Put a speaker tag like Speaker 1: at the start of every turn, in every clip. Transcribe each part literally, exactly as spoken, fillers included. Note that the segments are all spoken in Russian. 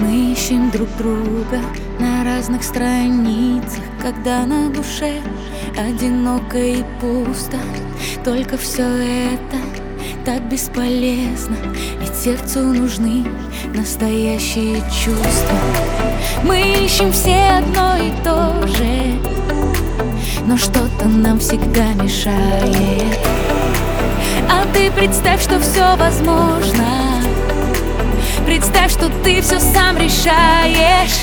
Speaker 1: Мы ищем друг друга на разных страницах, когда на душе одиноко и пусто. Только все это так бесполезно, ведь сердцу нужны настоящие чувства. Мы ищем все одно и то же, но что-то нам всегда мешает. А ты представь, что все возможно. Представь, что ты все сам решаешь.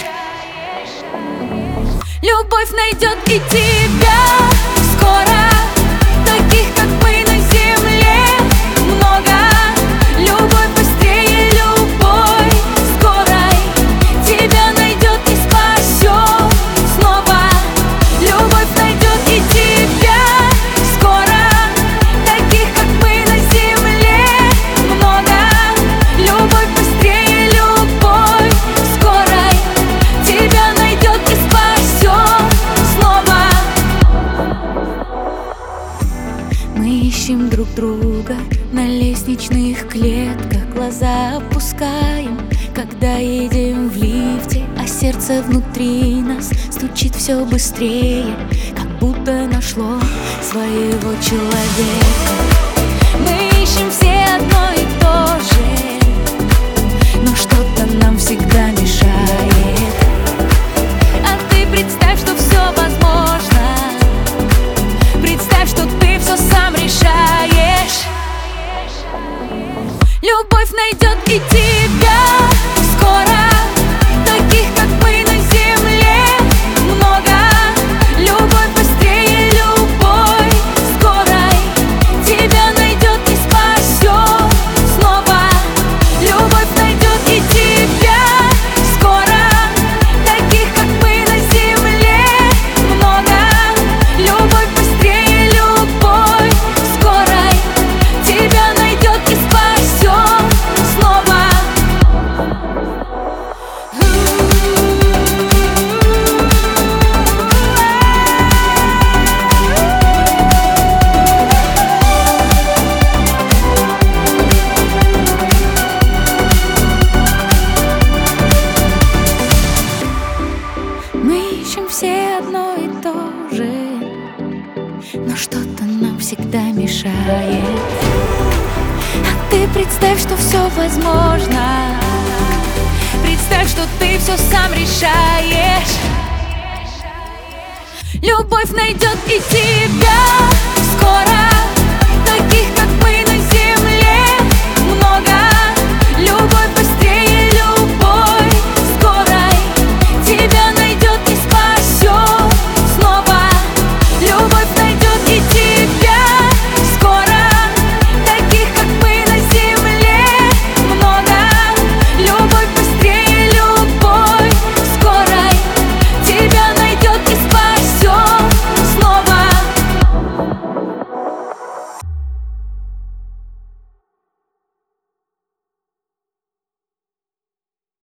Speaker 1: Любовь найдет и тебя скоро. Таких, как мы, на земле много. Любовь быстрее любой скорой. Тебя найдет и спасет снова. Любовь найдет и тебя скоро. Таких, как мы, на земле много. Любовь быстрее любой скорой. Тебя найдет и спасет снова. Мы ищем друг друга на лестничных клетках, глаза опускаем, когда едем в лифте, а сердце внутри нас стучит все быстрее, как будто нашло своего человека. Мы ищем все одно и то же, но что-то нам всегда мешает. А ты представь, что все возможно. Представь, что ты все сам решаешь. Любовь найдет и тебя скоро. Таких, как мы, на земле много. Любовь быстрее любой скорой. Тебя найдет и спасет снова. Любовь найдет и тебя скоро. Таких, как мы, на земле много. Любовь быстрее любой скорой. Тебя найдет и спасет снова. Мы ищем все одно и то же, но что-то нам всегда мешает. А ты представь, что все возможно. Представь, что ты все сам решаешь. Любовь найдет и тебя скоро.